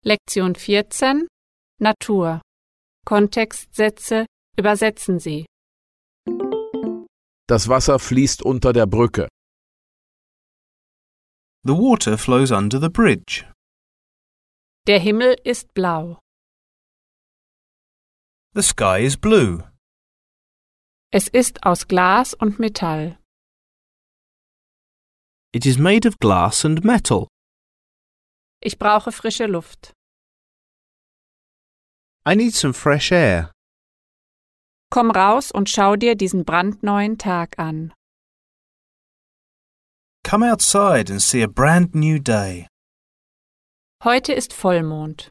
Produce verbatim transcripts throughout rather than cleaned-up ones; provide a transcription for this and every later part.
Lektion vierzehn Natur. Kontextsätze übersetzen Sie. Das Wasser fließt unter der Brücke. The water flows under the bridge. Der Himmel ist blau. The sky is blue. Es ist aus Glas und Metall. It is made of glass and metal. Ich brauche frische Luft. I need some fresh air. Komm raus und schau dir diesen brandneuen Tag an. Come outside and see a brand new day. Heute ist Vollmond.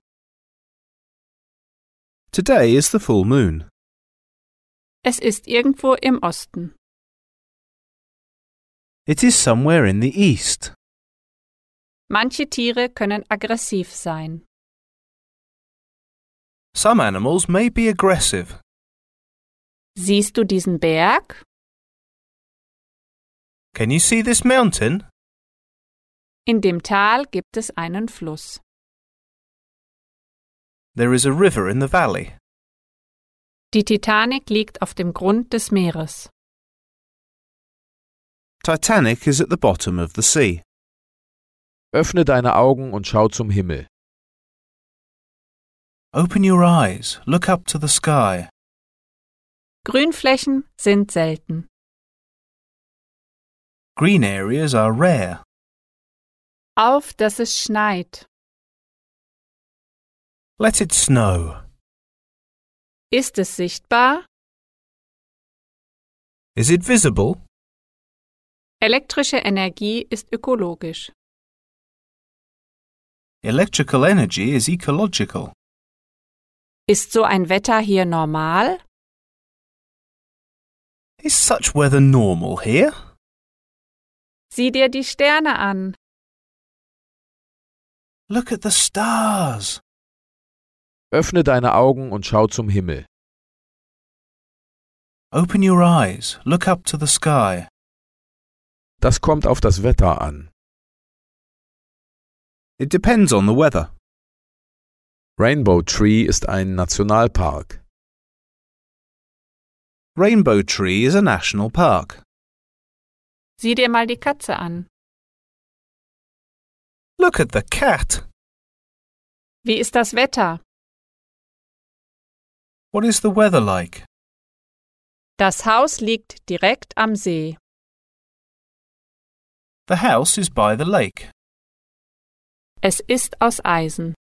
Today is the full moon. Es ist irgendwo im Osten. It is somewhere in the east. Manche Tiere können aggressiv sein. Some animals may be aggressive. Siehst du diesen Berg? Can you see this mountain? In dem Tal gibt es einen Fluss. There is a river in the valley. Die Titanic liegt auf dem Grund des Meeres. Titanic is at the bottom of the sea. Öffne deine Augen und schau zum Himmel. Open your eyes, look up to the sky. Grünflächen sind selten. Green areas are rare. Auf, dass es schneit. Let it snow. Ist es sichtbar? Is it visible? Elektrische Energie ist ökologisch. Electrical energy is ecological. Ist so ein Wetter hier normal? Is such weather normal here? Sieh dir die Sterne an. Look at the stars. Öffne deine Augen und schau zum Himmel. Open your eyes, look up to the sky. Das kommt auf das Wetter an. It depends on the weather. Rainbow Tree ist ein Nationalpark. Rainbow Tree is a national park. Sieh dir mal die Katze an. Look at the cat. Wie ist das Wetter? What is the weather like? Das Haus liegt direkt am See. The house is by the lake. Es ist aus Eisen.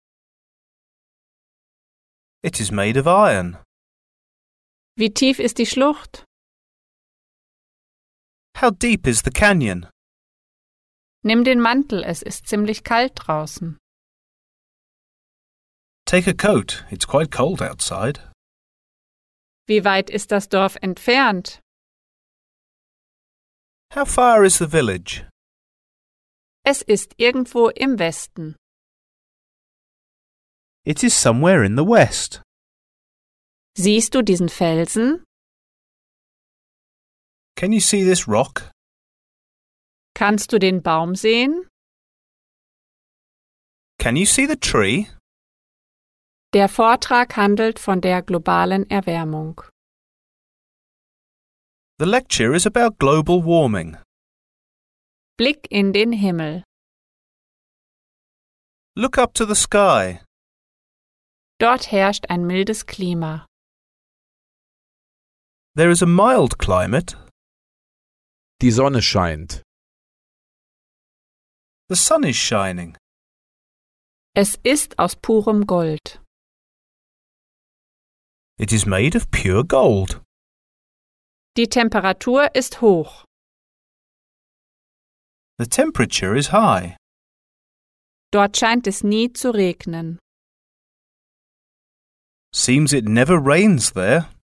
It is made of iron. Wie tief ist die Schlucht? How deep is the canyon? Nimm den Mantel, es ist ziemlich kalt draußen. Take a coat, it's quite cold outside. Wie weit ist das Dorf entfernt? How far is the village? Es ist irgendwo im Westen. It is somewhere in the west. Siehst du diesen Felsen? Can you see this rock? Kannst du den Baum sehen? Can you see the tree? Der Vortrag handelt von der globalen Erwärmung. The lecture is about global warming. Blick in den Himmel. Look up to the sky. Dort herrscht ein mildes Klima. There is a mild climate. Die Sonne scheint. The sun is shining. Es ist aus purem Gold. It is made of pure gold. Die Temperatur ist hoch. The temperature is high. Dort scheint es nie zu regnen. Seems it never rains there.